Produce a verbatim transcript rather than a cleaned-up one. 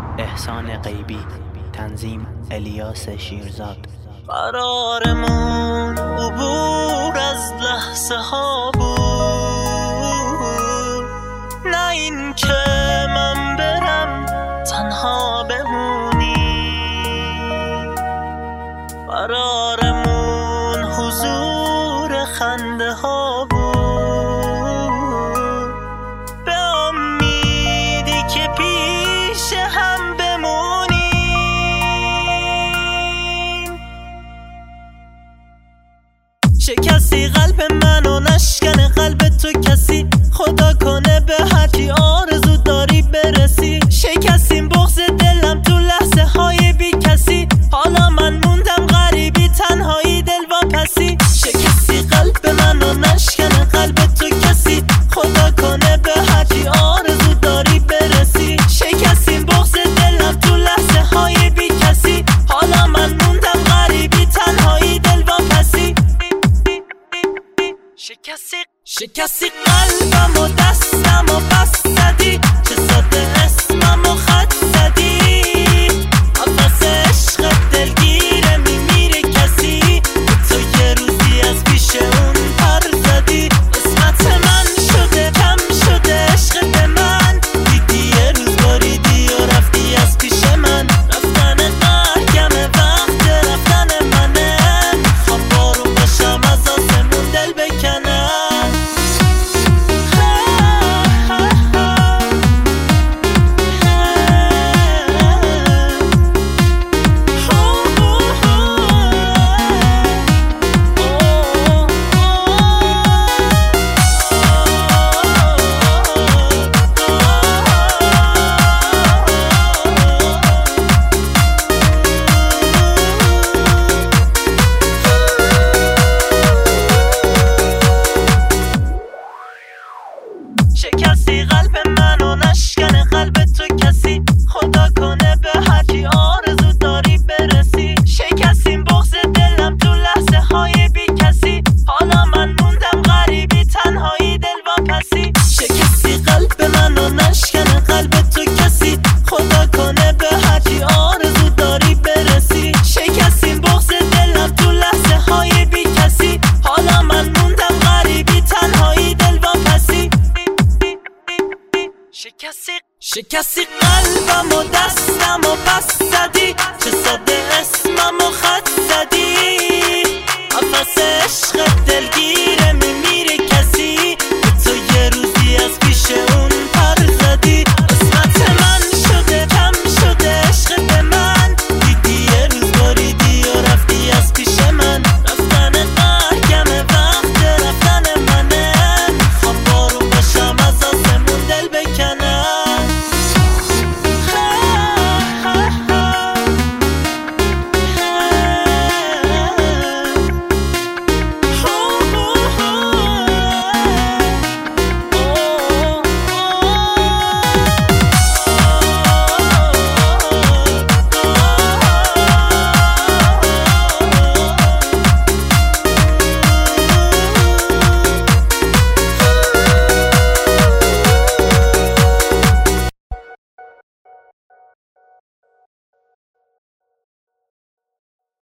احسان غیبی، تنظیم الیاس شیرزاد. قرارمون عبور از لحظه ها بود، نه این که من برم تنها بمونی. قرارمون حضور خنده ها بود، به امیدی که پیش هم بمونیم. شکستی قلب منو، نشکنه قلب تو کسی، خدا کنه به هرچی آرزو داری برسی. شکستیم بغض دلم تو لحظه های بی کسی، حالا من موندم غریبی تنهایی دل واپسی. شکستی قلب منو، نشکنه قلب تو کسی، خدا کنه به هرچی آرزو داری برسی. شکستیم بغض دلم تو لحظه های بی کسی، حالا من موندم غریبی تنهایی دل واپسی. شکستی شکستی قلبم و دستم و بس زدی، چه ساده اسمم و خط زدی. نفس عشق دلگیره میمیره کسی، تو یه روزی از پیش اون پر زدی. قسمت من شده کم شده عشق به من، دیدی یه روز باریدی و رفتی از پیش من. رفتن قهگمه وقت رفتن منه، میخوام بارون باشم از آسمون دل بکنم. شکستی قلب منو، نشکنه قلب تو کسی، خدا کنه به هرچی آرزو داری برسی. شکستیم بغض دلم تو لحظه های بی کسی، حالا من موندم غریبی تنهایی دل واپسی. شکستی قلب منو، نشکنه قلب تو کسی، خدا کنه به هرچی آرزو داری برسی. شکستیم بغض دلم تو لحظه های بی کسی، حالا من موندم غریبی تنهایی دل واپسی. شکستی شکستی قلبم و دستم و بس زدی، چه ساده اسمم و خط زدی. نفس عشق دلگیره میمیره کسی، تو یه روزی از پیش اون